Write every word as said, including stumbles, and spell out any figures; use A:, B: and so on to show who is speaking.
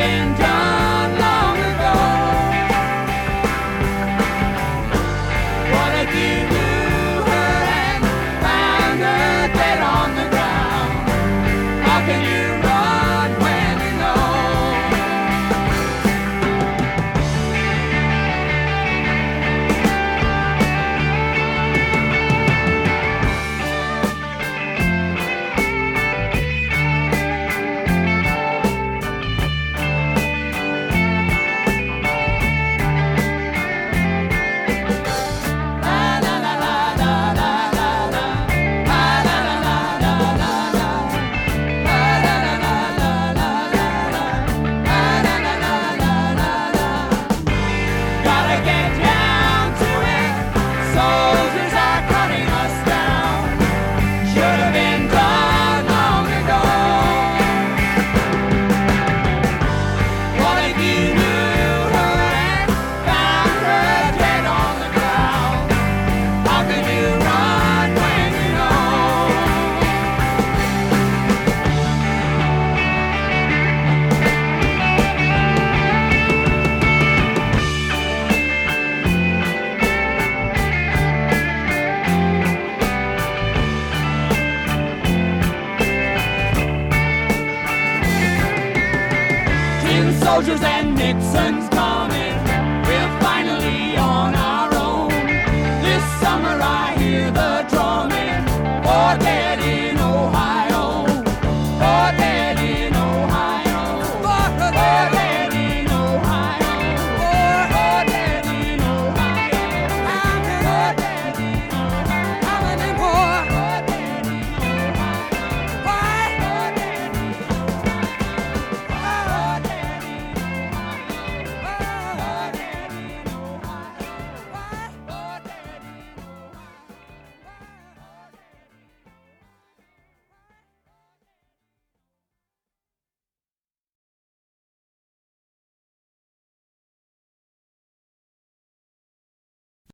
A: been done long ago. What if you knew her and found her dead on the ground? How can you run when you know? Gotta get down to it. Soldiers are cutting us down. Should have been done long ago. What if you knew her and found her dead on the ground? How can you run when you know? Tin soldiers and Nixon's coming.